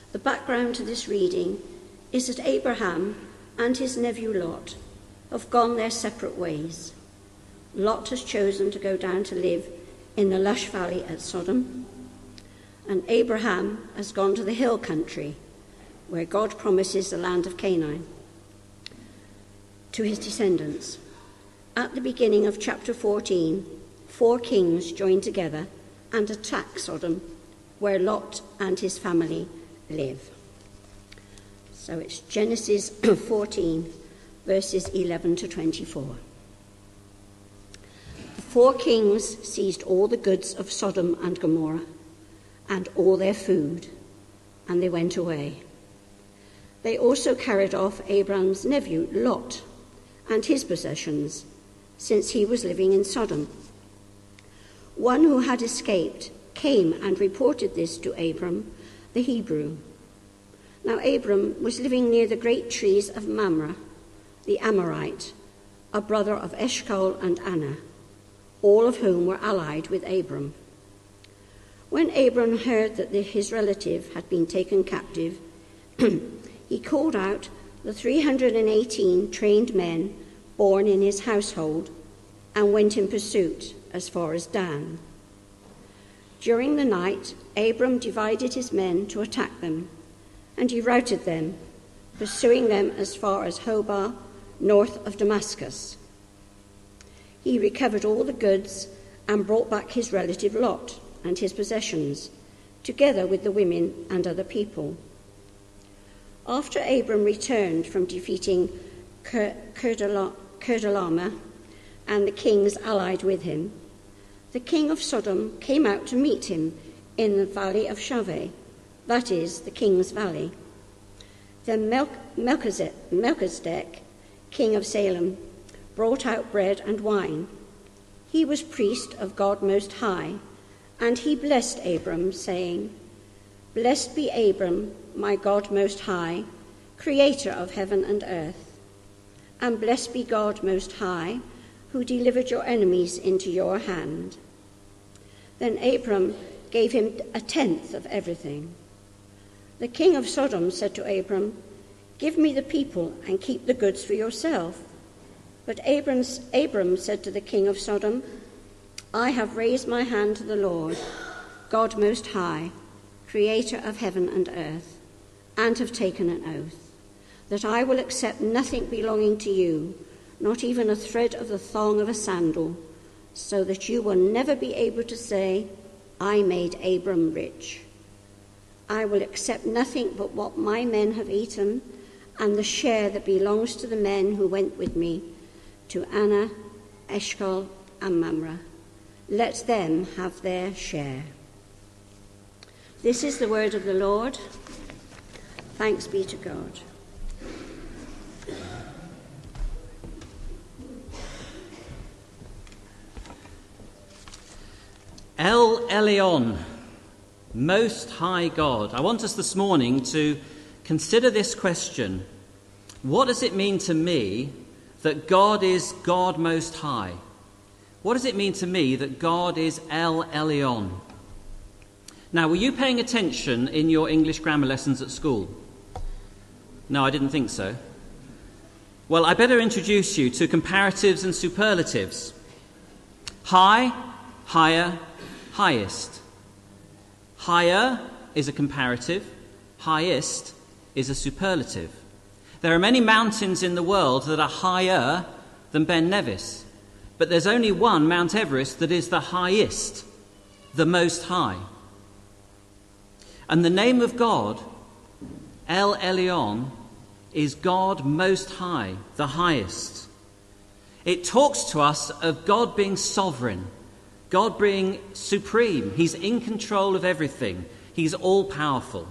The background to this reading is that Abraham and his nephew Lot have gone their separate ways. Lot has chosen to go down to live in the lush valley at Sodom, and Abraham has gone to the hill country where God promises the land of Canaan to his descendants. At the beginning of chapter 14, 4 kings join together and attack Sodom, where Lot and his family live. So it's Genesis 14, verses 11 to 24. The 4 kings seized all the goods of Sodom and Gomorrah and all their food, and they went away. They also carried off Abraham's nephew Lot and his possessions, since he was living in Sodom. One who had escaped came and reported this to Abram, the Hebrew. Now Abram was living near the great trees of Mamre, the Amorite, a brother of Eshcol and Anna, all of whom were allied with Abram. When Abram heard that his relative had been taken captive, he called out the 318 trained men born in his household and went in pursuit as far as Dan. During the night, Abram divided his men to attack them, and he routed them, pursuing them as far as Hobah, north of Damascus. He recovered all the goods and brought back his relative Lot and his possessions, together with the women and other people. After Abram returned from defeating Kedorlaomer and the kings allied with him, the king of Sodom came out to meet him in the valley of Shaveh, that is, the king's valley. Then Melchizedek, king of Salem, brought out bread and wine. He was priest of God Most High, and he blessed Abram, saying, "Blessed be Abram, my God Most High, creator of heaven and earth. And blessed be God Most High, who delivered your enemies into your hand." Then Abram gave him 1/10 of everything. The king of Sodom said to Abram, "Give me the people and keep the goods for yourself." But Abram said to the king of Sodom, "I have raised my hand to the Lord, God Most High, creator of heaven and earth, and have taken an oath, that I will accept nothing belonging to you, not even a thread of the thong of a sandal, so that you will never be able to say, 'I made Abram rich.' I will accept nothing but what my men have eaten, and the share that belongs to the men who went with me to Anna, Eshcol, and Mamre. Let them have their share." This is the word of the Lord. Thanks be to God. El Elyon, Most High God. I want us this morning to consider this question. What does it mean to me that God is God Most High? What does it mean to me that God is El Elyon? Now, were you paying attention in your English grammar lessons at school? No, I didn't think so. Well, I better introduce you to comparatives and superlatives. High, higher, highest. Higher is a comparative, highest is a superlative. There are many mountains in the world that are higher than Ben Nevis, but there's only one, Mount Everest, that is the highest, the Most High. And the name of God, El Elyon, is God Most High, the highest. It talks to us of God being sovereign, God being supreme. He's in control of everything. He's all-powerful.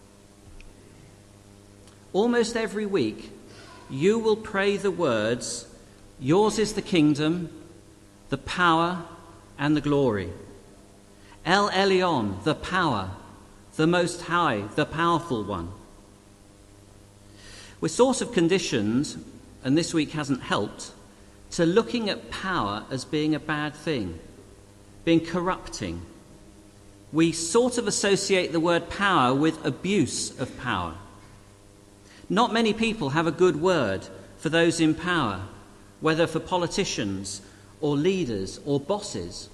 Almost every week, you will pray the words, "Yours is the kingdom, the power, and the glory." El Elyon, the power, the Most High, the powerful one. We're sort of conditioned, and this week hasn't helped, to looking at power as being a bad thing, being corrupting. we sort of associate the word power with abuse of power. Not many people have a good word for those in power, whether for politicians or leaders or bosses.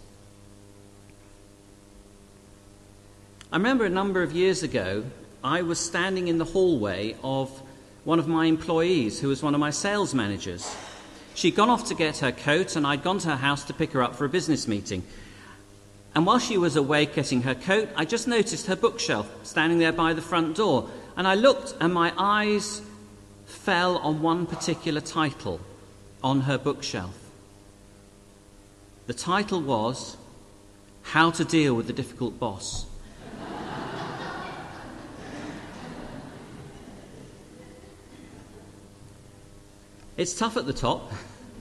I remember a number of years ago, I was standing in the hallway of one of my employees who was one of my sales managers. She'd gone off to get her coat and I'd gone to her house to pick her up for a business meeting. And while she was away getting her coat, I just noticed her bookshelf standing there by the front door. And I looked and my eyes fell on one particular title on her bookshelf. The title was How to Deal with a Difficult Boss. It's tough at the top.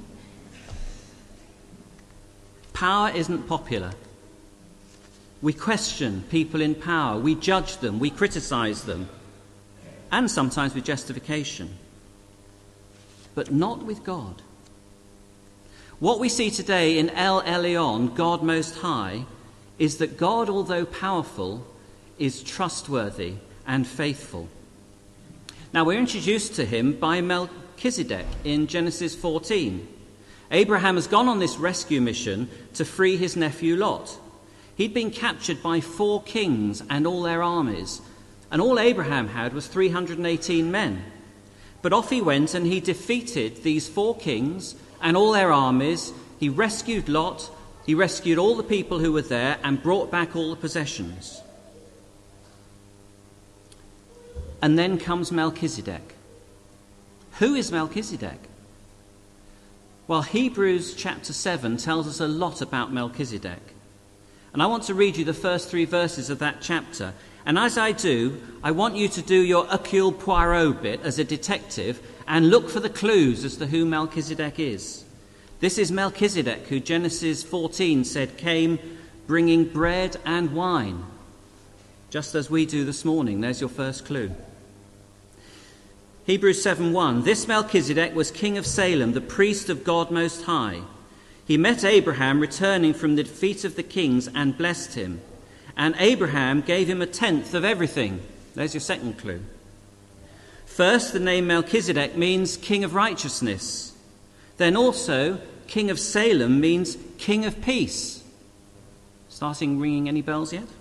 Power isn't popular. We question people in power. We judge them. We criticize them. And sometimes with justification. But not with God. What we see today in El Elyon, God Most High, is that God, although powerful, is trustworthy and faithful. Now, we're introduced to him by Melchizedek in Genesis 14. Abraham has gone on this rescue mission to free his nephew Lot. He'd been captured by 4 kings and all their armies, and all Abraham had was 318 men. But off he went and he defeated these 4 kings and all their armies. He rescued Lot, he rescued all the people who were there and brought back all the possessions. And then comes Melchizedek. Who is Melchizedek? Well, Hebrews chapter 7 tells us a lot about Melchizedek. And I want to read you the first 3 verses of that chapter. And as I do, I want you to do your Hercule Poirot bit as a detective and look for the clues as to who Melchizedek is. This is Melchizedek, who Genesis 14 said came bringing bread and wine. Just as we do this morning. There's your first clue. Hebrews 7:1. This Melchizedek was king of Salem, the priest of God Most High. He met Abraham returning from the defeat of the kings and blessed him. And Abraham gave him 1/10 of everything. There's your second clue. First, the name Melchizedek means king of righteousness. Then also, king of Salem means king of peace. Starting ringing any bells yet?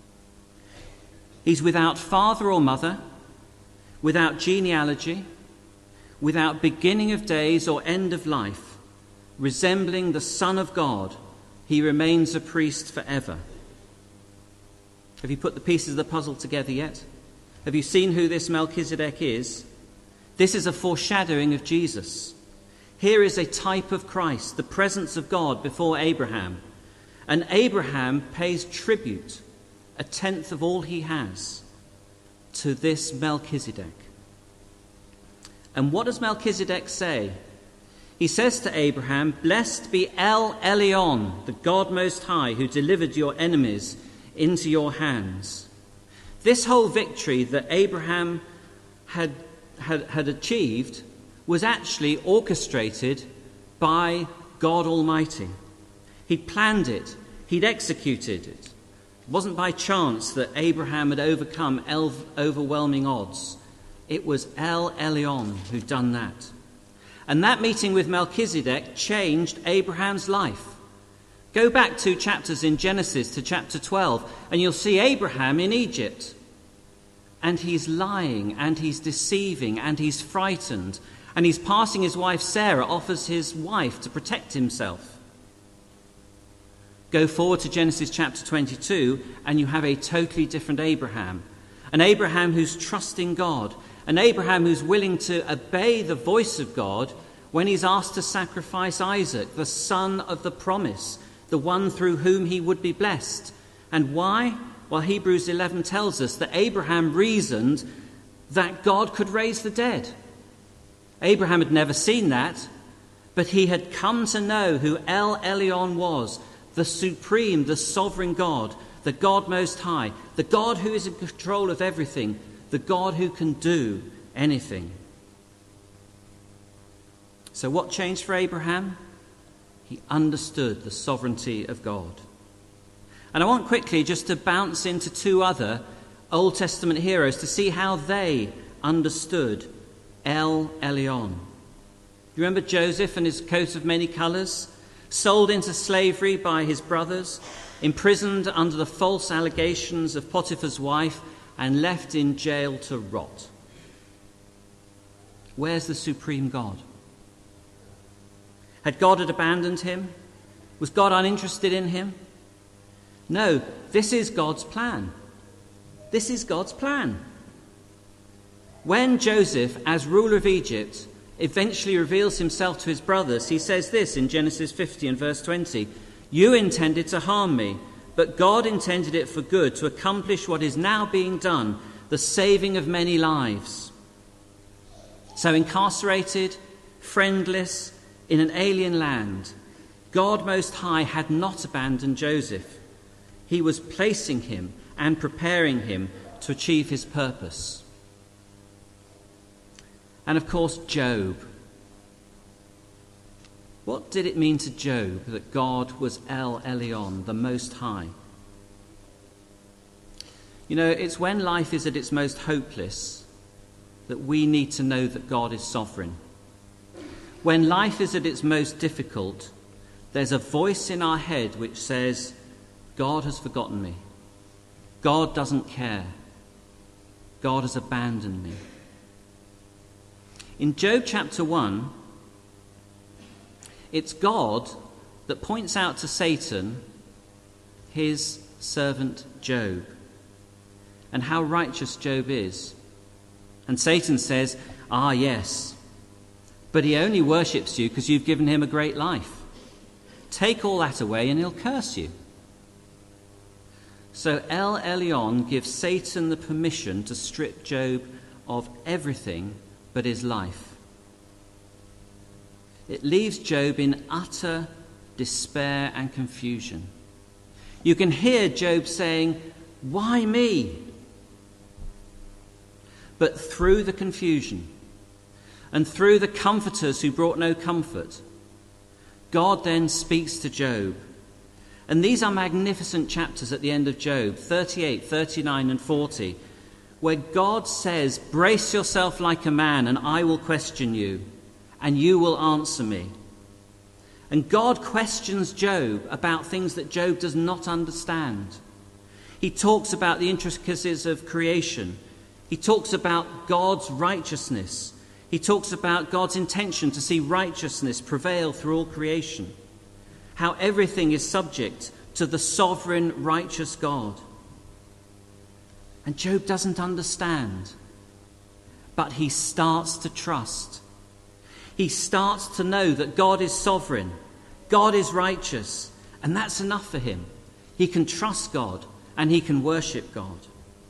He's without father or mother, without genealogy, without beginning of days or end of life. Resembling the Son of God, he remains a priest forever. Have you put the pieces of the puzzle together yet? Have you seen who this Melchizedek is? This is a foreshadowing of Jesus. Here is a type of Christ, the presence of God before Abraham. And Abraham pays tribute, 1/10 of all he has, to this Melchizedek. And what does Melchizedek say? He says to Abraham, "Blessed be El Elyon, the God Most High, who delivered your enemies into your hands." This whole victory that Abraham had achieved was actually orchestrated by God Almighty. He'd planned it. He'd executed it. It wasn't by chance that Abraham had overcome overwhelming odds. It was El Elyon who'd done that. And that meeting with Melchizedek changed Abraham's life. Go back 2 chapters in Genesis to chapter 12, and you'll see Abraham in Egypt. And he's lying, and he's deceiving, and he's frightened, and he's passing his wife Sarah off as his wife to protect himself. Go forward to Genesis chapter 22, and you have a totally different Abraham. An Abraham who's trusting God. An Abraham who's willing to obey the voice of God when he's asked to sacrifice Isaac, the son of the promise, the one through whom he would be blessed. And why? Well, Hebrews 11 tells us that Abraham reasoned that God could raise the dead. Abraham had never seen that, but he had come to know who El Elyon was, the supreme, the sovereign God, the God Most High, the God who is in control of everything, the God who can do anything. So what changed for Abraham? He understood the sovereignty of God. And I want quickly just to bounce into two other Old Testament heroes to see how they understood El Elyon. You remember Joseph and his coat of many colours? Sold into slavery by his brothers, imprisoned under the false allegations of Potiphar's wife, and left in jail to rot. Where's the supreme God? Had God abandoned him? Was God uninterested in him? No, this is God's plan. This is God's plan. When Joseph, as ruler of Egypt, eventually reveals himself to his brothers, he says this in Genesis 50 and verse 20, "You intended to harm me, but God intended it for good, to accomplish what is now being done, the saving of many lives." So incarcerated, friendless, in an alien land, God Most High had not abandoned Joseph. He was placing him and preparing him to achieve his purpose. And of course, Job. What did it mean to Job that God was El Elyon, the Most High? You know, it's when life is at its most hopeless that we need to know that God is sovereign. When life is at its most difficult, there's a voice in our head which says, God has forgotten me. God doesn't care. God has abandoned me. In Job chapter 1, it's God that points out to Satan his servant Job and how righteous Job is. And Satan says, "Ah, yes, but he only worships you because you've given him a great life. Take all that away and he'll curse you." So El Elyon gives Satan the permission to strip Job of everything but his life. It leaves Job in utter despair and confusion. You can hear Job saying, "Why me?" But through the confusion and through the comforters who brought no comfort, God then speaks to Job. And these are magnificent chapters at the end of Job, 38, 39 and 40, where God says, "Brace yourself like a man and I will question you and you will answer me." And God questions Job about things that Job does not understand. He talks about the intricacies of creation. He talks about God's righteousness. He talks about God's intention to see righteousness prevail through all creation. How everything is subject to the sovereign, righteous God. And Job doesn't understand, but he starts to trust. He starts to know that God is sovereign, God is righteous, and that's enough for him. He can trust God and he can worship God.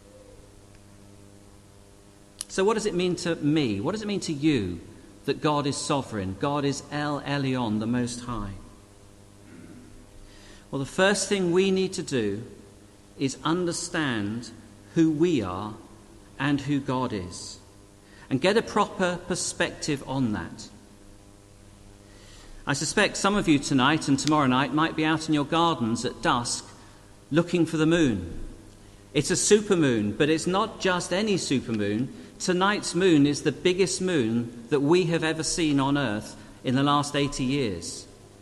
So what does it mean to me? What does it mean to you that God is sovereign? God is El Elyon, the Most High. Well, the first thing we need to do is understand who we are and who God is, and get a proper perspective on that. I suspect some of you tonight and tomorrow night might be out in your gardens at dusk looking for the moon. It's a supermoon, but it's not just any supermoon. Tonight's moon is the biggest moon that we have ever seen on Earth in the last 80 years.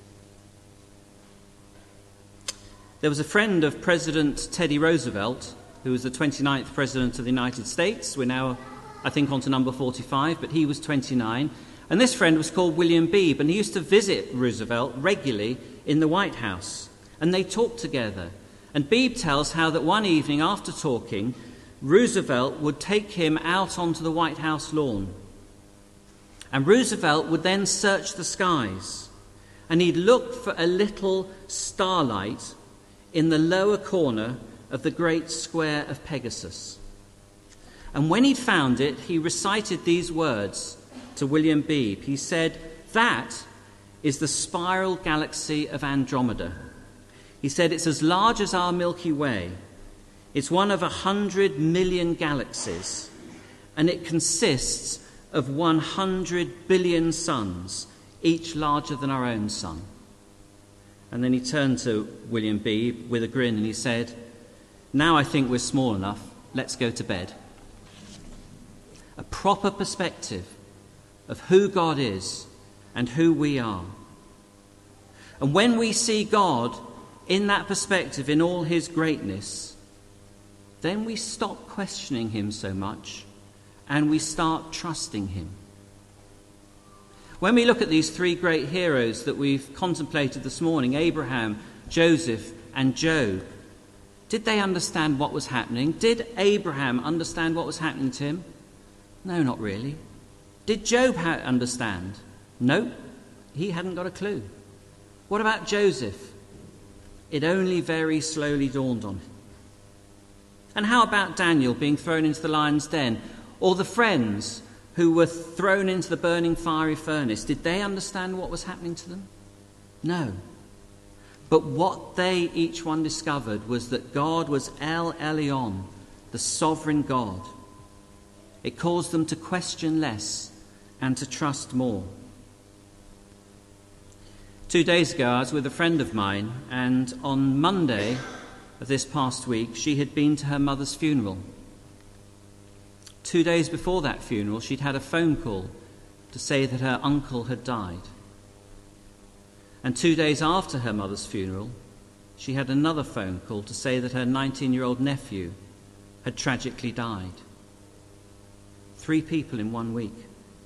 There was a friend of President Teddy Roosevelt, who was the 29th President of the United States. We're now, I think, on to number 45, but he was 29. And this friend was called William Beebe, and he used to visit Roosevelt regularly in the White House. And they talked together. And Beebe tells how that one evening after talking, Roosevelt would take him out onto the White House lawn. And Roosevelt would then search the skies. And he'd look for a little starlight in the lower corner of the great square of Pegasus. And when he'd found it, he recited these words to William Beebe. He said, "That is the spiral galaxy of Andromeda." He said, "It's as large as our Milky Way. It's one of 100 million galaxies, and it consists of 100 billion suns, each larger than our own sun." And then he turned to William B. with a grin and he said, "Now I think we're small enough. Let's go to bed." A proper perspective of who God is and who we are. And when we see God in that perspective, in all his greatness, then we stop questioning him so much and we start trusting him. When we look at these three great heroes that we've contemplated this morning, Abraham, Joseph, and Job, did they understand what was happening? Did Abraham understand what was happening to him? No, not really. Did Job understand? No, he hadn't got a clue. What about Joseph? It only very slowly dawned on him. And how about Daniel being thrown into the lion's den? Or the friends who were thrown into the burning fiery furnace? Did they understand what was happening to them? No. But what they each one discovered was that God was El Elyon, the sovereign God. It caused them to question less and to trust more. 2 days ago, I was with a friend of mine, and on Monday of this past week, she had been to her mother's funeral. 2 days before that funeral, she'd had a phone call to say that her uncle had died. And 2 days after her mother's funeral, she had another phone call to say that her 19-year-old nephew had tragically died. 3 people in 1 week.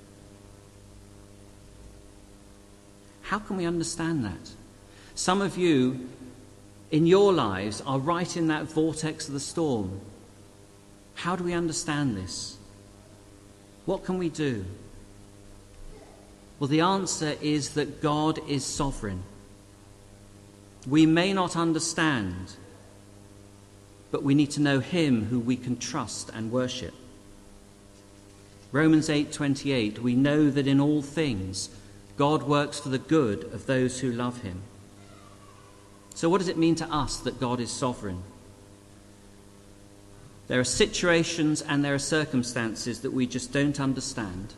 How can we understand that? Some of you in your lives are right in that vortex of the storm. How do we understand this? What can we do? Well, the answer is that God is sovereign. We may not understand, but we need to know him who we can trust and worship. Romans 8:28, we know that in all things God works for the good of those who love him. So what does it mean to us that God is sovereign? There are situations and there are circumstances that we just don't understand.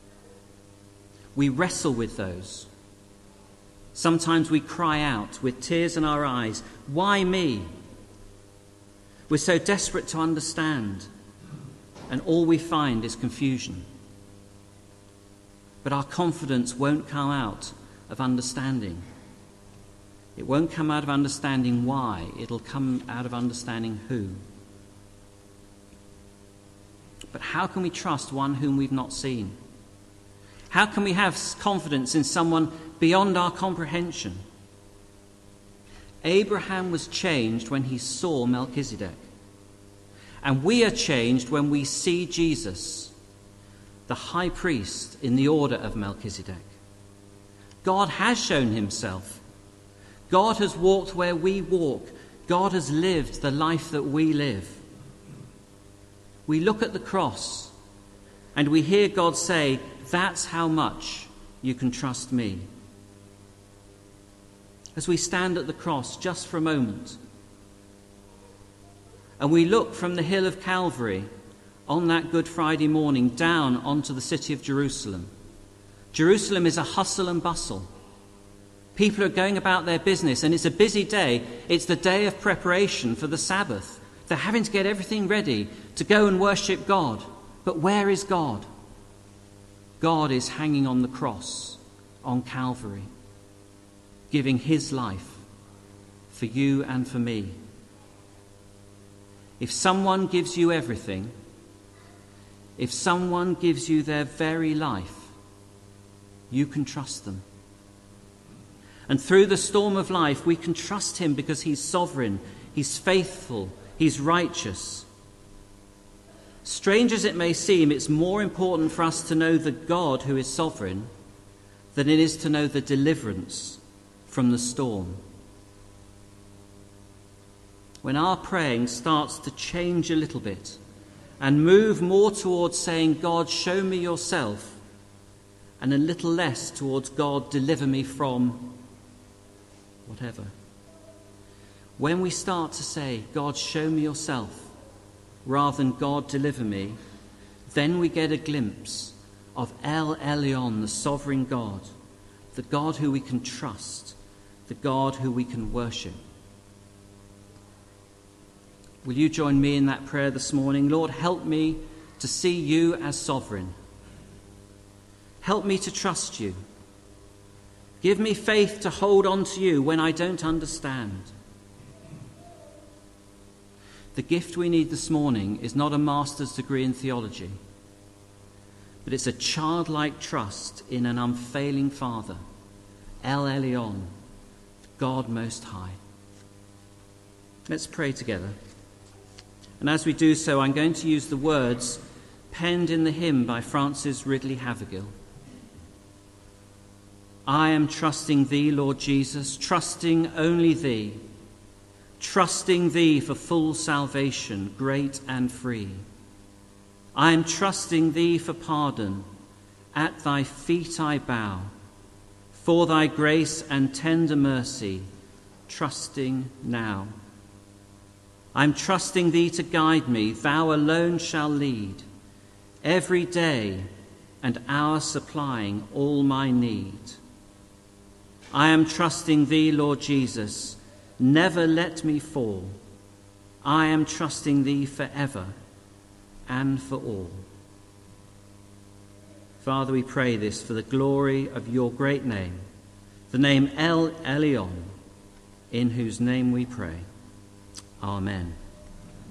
We wrestle with those. Sometimes we cry out with tears in our eyes, "Why me?" We're so desperate to understand, and all we find is confusion. But our confidence won't come out of understanding. It won't come out of understanding why. It'll come out of understanding who. But how can we trust one whom we've not seen? How can we have confidence in someone beyond our comprehension? Abraham was changed when he saw Melchizedek. And we are changed when we see Jesus, the high priest in the order of Melchizedek. God has shown himself. God has walked where we walk. God has lived the life that we live. We look at the cross and we hear God say, "That's how much you can trust me." As we stand at the cross just for a moment and we look from the hill of Calvary on that Good Friday morning down onto the city of Jerusalem. Jerusalem is a hustle and bustle. People are going about their business and it's a busy day. It's the day of preparation for the Sabbath. They're having to get everything ready to go and worship God. But where is God? God is hanging on the cross on Calvary, giving his life for you and for me. If someone gives you everything, if someone gives you their very life, you can trust them. And through the storm of life, we can trust him because he's sovereign, he's faithful, he's righteous. Strange as it may seem, it's more important for us to know the God who is sovereign than it is to know the deliverance from the storm. When our praying starts to change a little bit and move more towards saying, "God, show me yourself," and a little less towards, "God, deliver me from whatever." When we start to say, "God, show me yourself," rather than "God, deliver me," then we get a glimpse of El Elyon, the sovereign God, the God who we can trust, the God who we can worship. Will you join me in that prayer this morning? Lord, help me to see you as sovereign. Help me to trust you. Give me faith to hold on to you when I don't understand. The gift we need this morning is not a master's degree in theology, but it's a childlike trust in an unfailing Father, El Elyon, God Most High. Let's pray together. And as we do so, I'm going to use the words penned in the hymn by Francis Ridley Havergill. I am trusting thee, Lord Jesus, trusting only thee, trusting thee for full salvation, great and free. I am trusting thee for pardon, at thy feet I bow, for thy grace and tender mercy, trusting now. I'm trusting thee to guide me, thou alone shall lead, every day and hour supplying all my need. I am trusting thee, Lord Jesus, never let me fall. I am trusting thee forever and for all. Father, we pray this for the glory of your great name, the name El Elyon, in whose name we pray. Amen.